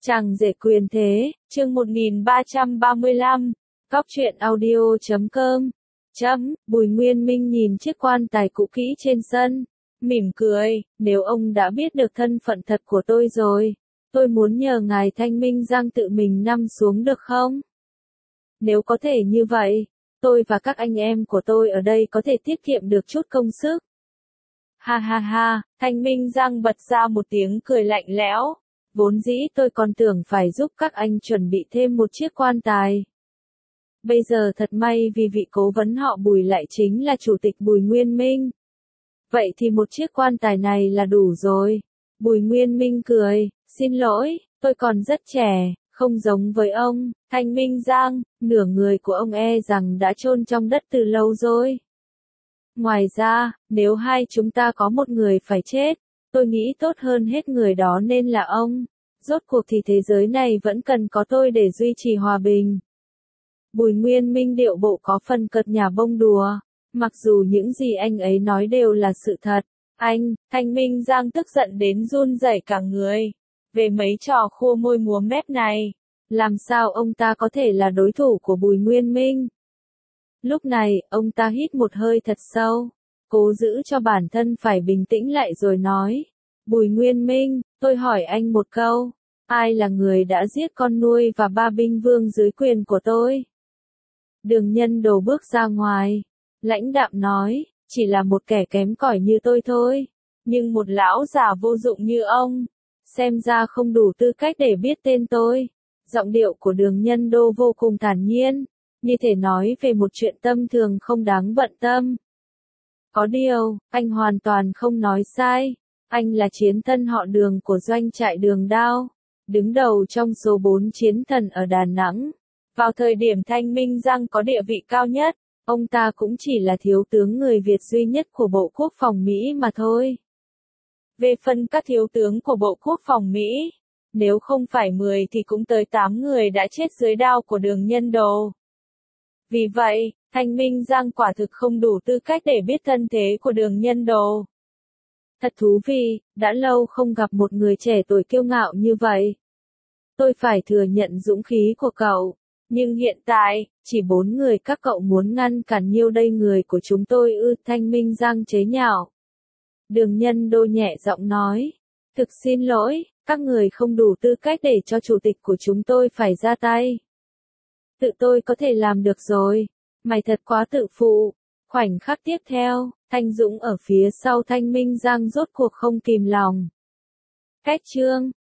Chàng rể quyền thế, chương 1335, Góc truyện audio.com. Bùi Nguyên Minh nhìn chiếc quan tài cũ kỹ trên sân, mỉm cười, nếu ông đã biết được thân phận thật của tôi rồi, tôi muốn nhờ ngài Thanh Minh Giang tự mình nằm xuống được không? Nếu có thể như vậy, tôi và các anh em của tôi ở đây có thể tiết kiệm được chút công sức. Ha ha ha, Thanh Minh Giang bật ra một tiếng cười lạnh lẽo. Vốn dĩ tôi còn tưởng phải giúp các anh chuẩn bị thêm một chiếc quan tài. Bây giờ thật may vì vị cố vấn họ Bùi lại chính là chủ tịch Bùi Nguyên Minh. Vậy thì một chiếc quan tài này là đủ rồi. Bùi Nguyên Minh cười, xin lỗi, tôi còn rất trẻ, không giống với ông, Thanh Minh Giang, nửa người của ông e rằng đã chôn trong đất từ lâu rồi. Ngoài ra, nếu hai chúng ta có một người phải chết, tôi nghĩ tốt hơn hết người đó nên là ông. Rốt cuộc thì thế giới này vẫn cần có tôi để duy trì hòa bình. Bùi Nguyên Minh điệu bộ có phần cợt nhả bông đùa. Mặc dù những gì anh ấy nói đều là sự thật. Thanh Minh Giang tức giận đến run rẩy cả người. Về mấy trò khua môi múa mép này, làm sao ông ta có thể là đối thủ của Bùi Nguyên Minh? Lúc này, ông ta hít một hơi thật sâu. Cố giữ cho bản thân phải bình tĩnh lại rồi nói. Bùi Nguyên Minh, tôi hỏi anh một câu. Ai là người đã giết con nuôi và ba binh vương dưới quyền của tôi? Đường Nhân Đồ bước ra ngoài. Lãnh đạm nói, chỉ là một kẻ kém cỏi như tôi thôi. Nhưng một lão già vô dụng như ông, xem ra không đủ tư cách để biết tên tôi. Giọng điệu của Đường Nhân Đô vô cùng thản nhiên, như thể nói về một chuyện tâm thường không đáng bận tâm. Có điều, anh hoàn toàn không nói sai. Anh là chiến thần họ Đường của doanh trại Đường Đao, đứng đầu trong số 4 chiến thần ở Đà Nẵng. Vào thời điểm Thanh Minh Giang có địa vị cao nhất, ông ta cũng chỉ là thiếu tướng người Việt duy nhất của Bộ Quốc phòng Mỹ mà thôi. Về phần các thiếu tướng của Bộ Quốc phòng Mỹ, nếu không phải 10 thì cũng tới 8 người đã chết dưới đao của Đường Nhân Đồ. Vì vậy, Thanh Minh Giang quả thực không đủ tư cách để biết thân thế của Đường Nhân Đồ. Thật thú vị, đã lâu không gặp một người trẻ tuổi kiêu ngạo như vậy. Tôi phải thừa nhận dũng khí của cậu, nhưng hiện tại, chỉ 4 người các cậu muốn ngăn cản nhiêu đây người của chúng tôi ư? Thanh Minh Giang chế nhạo. Đường Nhân Đô nhẹ giọng nói, thực xin lỗi, các người không đủ tư cách để cho chủ tịch của chúng tôi phải ra tay. Tự tôi có thể làm được rồi, mày thật quá tự phụ. Khoảnh khắc tiếp theo, Thanh Dũng ở phía sau Thanh Minh Giang rốt cuộc không kìm lòng. Cách chương